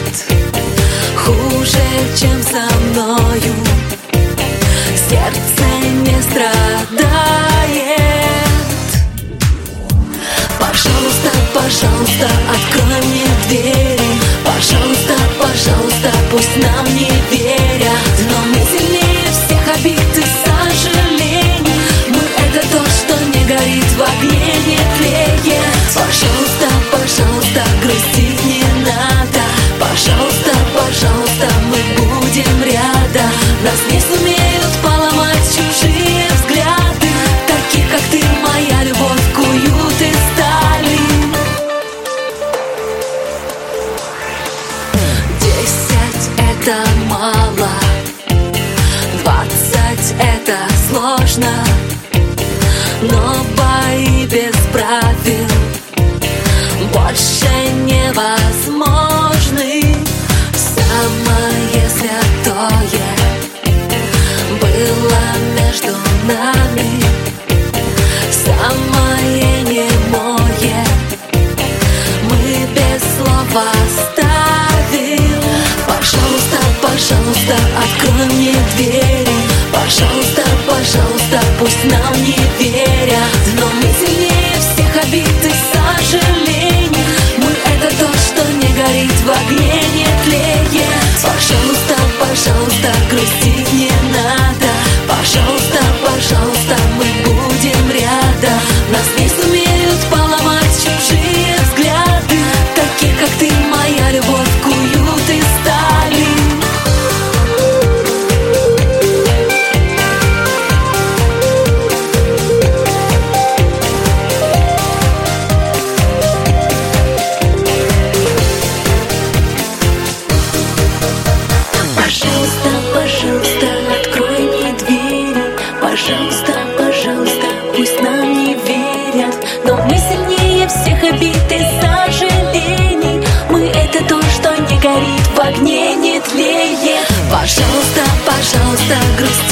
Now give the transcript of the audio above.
хуже, чем со мною. Сердце не страдает. Пожалуйста, пожалуйста, открой мне двери. Пожалуйста, пожалуйста, пусть нам не верят, но мы сильнее всех обид и сожалений. Мы — это то, что не горит в огне, не тлеет. Пожалуйста, пожалуйста, грустить не надо. Пожалуйста, пожалуйста, мы будем рядом. Нас не сумеют поломать чужие взгляды, таких как ты, моя любовь, куют из стали. 10 — это мало, 20 — это сложно, но бои без правил больше невозможны. Самое святое было между нами, самое немое мы без слов оставим. Пожалуйста, пожалуйста, открой мне двери. Пожалуйста, пожалуйста, пусть нам не верят, но мы сильнее всех обид и сожалений. Мы — это то, что не горит в огне, не тлеет. Пожалуйста, пожалуйста, грустить не надо. Пожалуйста, пожалуйста, мы будем рядом. Нас не сумеют поломать чужие взгляды, таких как ты, моя любовь, куют из стали. Пожалуйста, пожалуйста, открой мне двери. Пожалуйста, пожалуйста, пусть нам не верят, но мы сильнее всех обид и сожалений. Мы — это то, что не горит в огне, не тлеет. Пожалуйста, пожалуйста, грусть